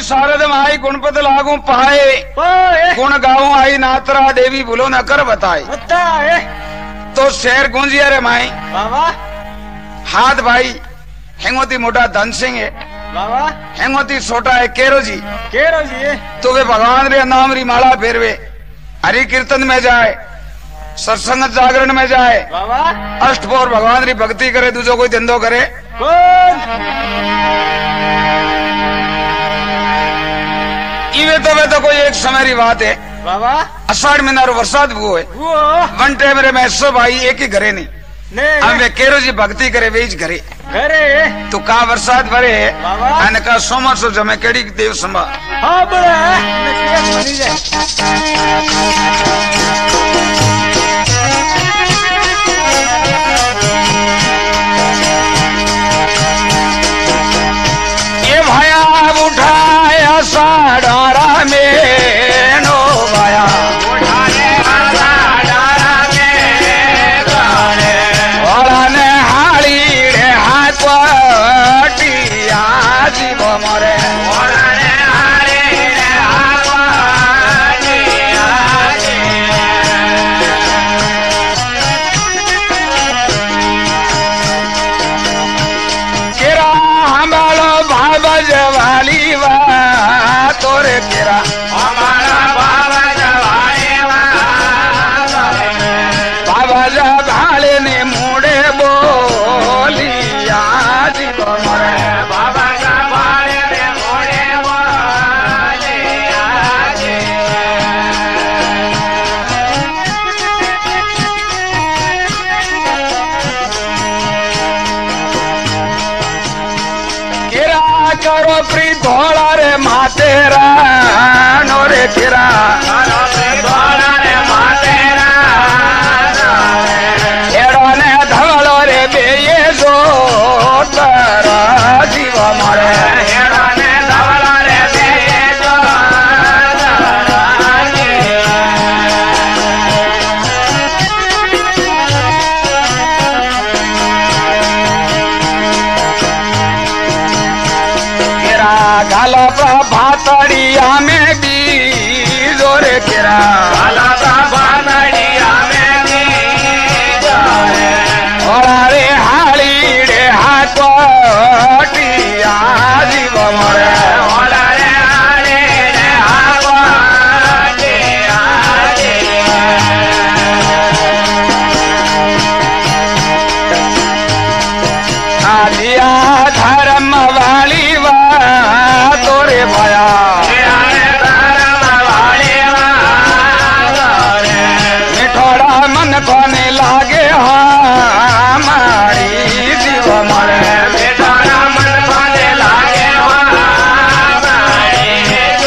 शारद माई गुणपत लागू पाए गुण गाऊं आई नातरा देवी भूलो न कर बताए तो शेर गूंजिया रे माई हाथ भाई हेंगोती मोटा धन सिंह है हेंगोती छोटा है केरो जी तो वे भगवान रे नाम री माला फेरवे हरि कीर्तन में जाए सत्संग जागरण में जाए अष्टभोर भगवान री भक्ति करे दूसरो कोई धंधो करे वे तो कोई एक समय री बात है अषाढ़ महीना रो बरसात हुओ है वन टाइम रे मैं सब भाई एक ही घरे नहीं हम केरो जी भक्ति करे वे घरे तो का बरसात भरे अने का सोमर सो जमे केड़ी देव संभा ये भाया उठाया साडारा में नो भाया धोला रे मातेरा नो रे तेरा धोला रे मातेरा एड़ो ने धवलो रे बेये जो तारा जीव मारे एड़ो ने धवलो रे बेये जो गाला भातड़िया में भी जोरे केरा गाला भातड़िया में भी जोरे और रे हाली रे हाकोटिया जीव मरे और रे हाली रे हाकोटिया आलिया धर्म वाली तोरे भाया मिठोड़ा मन कोने लागे हमारी जीव मरे मिठोड़ा मन कोने लागे हमारी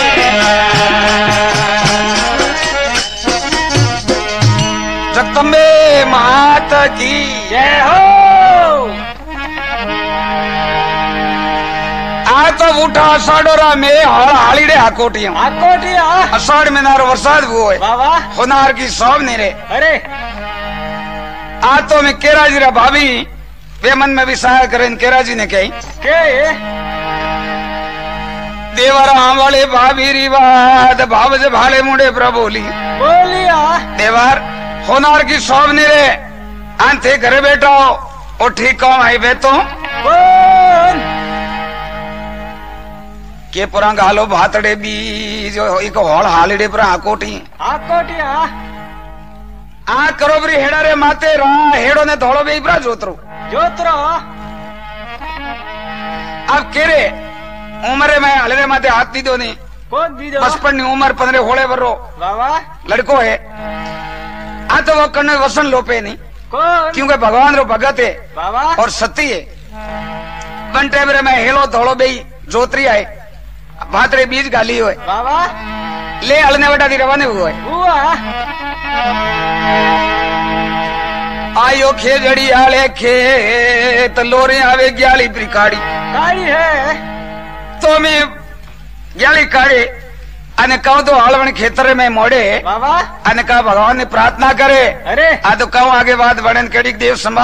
जगदम्बे मात की जय हो। तो उठा साडोरा में हाली रे हाकोटिया अषाढ़ महीना रो बरसात हुओ है होनार की सौब नहीं रे अरे आ तो मैं केरा जी रा भाभी वे मन में विचार करें केरा जी ने कही देवरा वाले भाभी री बात भाव से भाले मुंडे प्रभोली बोलिया देवर होनार की सौब नहीं रे आंथे घरे बैठो और ठीक कौन आई बे तो के पुरांग हालो भातड़े बी जो एक होल हालिडे पर आकोटी आ करो बरी हेड़ा रे माते रा हेड़ो ने धोलो बे इब्रा जोतरो अब केरे उम्र में हलरे माते हाथ दी दो नहीं कौन दी दो 55 उम्र 15 होले बरो लड़को है आ तो वो कन्ने वसन लोपे नहीं क्योंकि भगवान रो भगत है और सती है बंटे मेरे में हेलो धोलो बे जोतरी आए भातरे बीज गाली हुए ले अलने बटा दी रवाने हुए आयो खेजड़ी आले खेत लोरे आवे ग्याली प्रिकाड़ी काड़ी है तो मैं ग्याली काड़ी अने कहूं तो हालवण खेतर में मोड़े अने कहा भगवान ने प्रार्थना करे अरे आ तो कहूं आगे बात बढ़न केड़ी देव संभा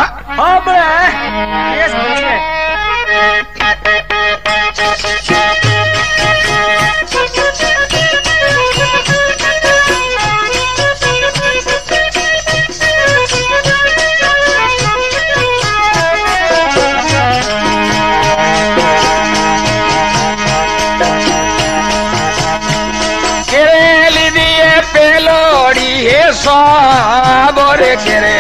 जोड़ी है साबरे केरे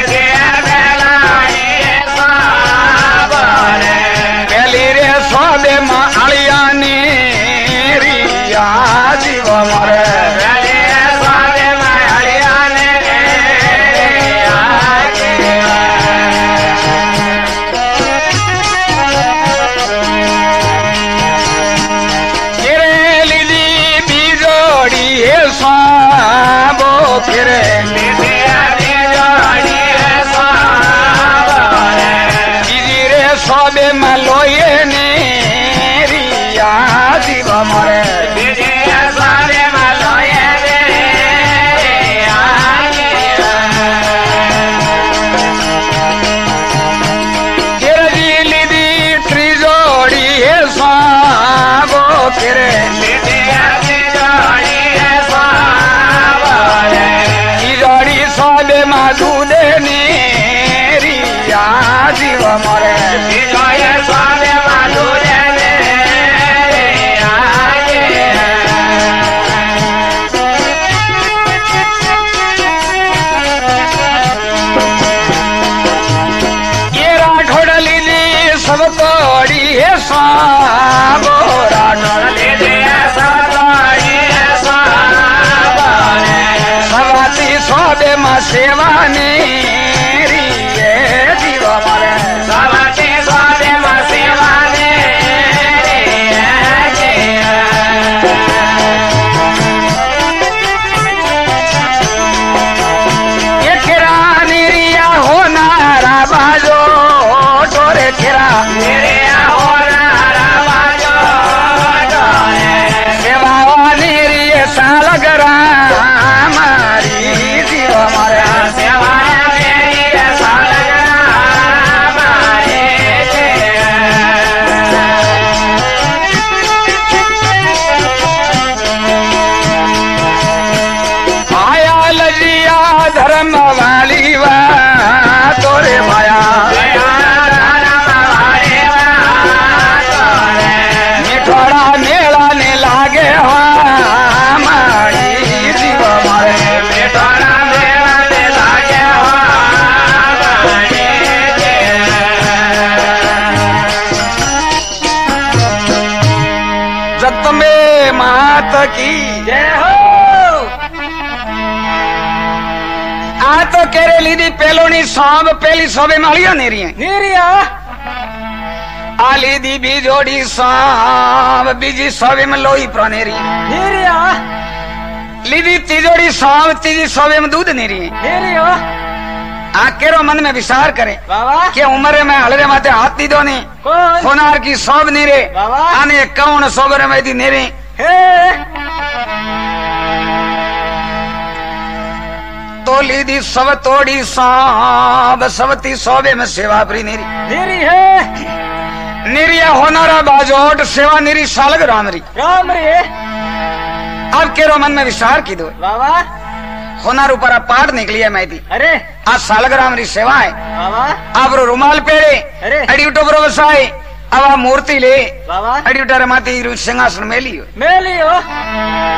पहली रे स्वादे मां अलिया ने रिया जीव मरे सबे मलोये ने रिया जीव मरे गिरजी दी त्रिजोड़ी है साबो फिरे त्रिजोड़ी सबे मधुदे ने रिया जीव मरे सब तोड़ी है साबोरा सवाती सोदे मां सेवा ने रिये जीव मरे सवाती सोदे मां सेवा ने ये खिरा निरिया होना बाजो डोरे खिरा सालगरा मारी जीव मरे आया लजिया धर्म वाली वा तोरे माया मिठोड़ा मेला ने लागे की जय हो आ तो केरे लीदी पेलोनी सांब पहली सोबे मालिया नेरिया आ लीदी बीजोड़ी सांब बीजी सोबे में लोई प्रोनेरी नेरिया लीदी तीजोड़ी सांब तीजी सोबे में दूध नेरिया आ केरो मन में विचार करे कि उम्र में हलरे माते हाथ दी दो नहीं होनार की सोब नेरे आने कौन सोबरे में दी नेरे तो लीदी सब तोड़ी सांब सबती सोबे में सेवा प्री नेरी है निरिया होनारा बाजोट सेवा निरी सालग राम री अब केरो मन में विचार की दो होनार ऊपर पाठ निकली है मैं दी अरे आज सालग राम री सेवा है अब रुमाल पेरे अड़ी उठो बरो बसाए अब मूर्ति ले अड़ी उठारे माती सिंहासन मेलियो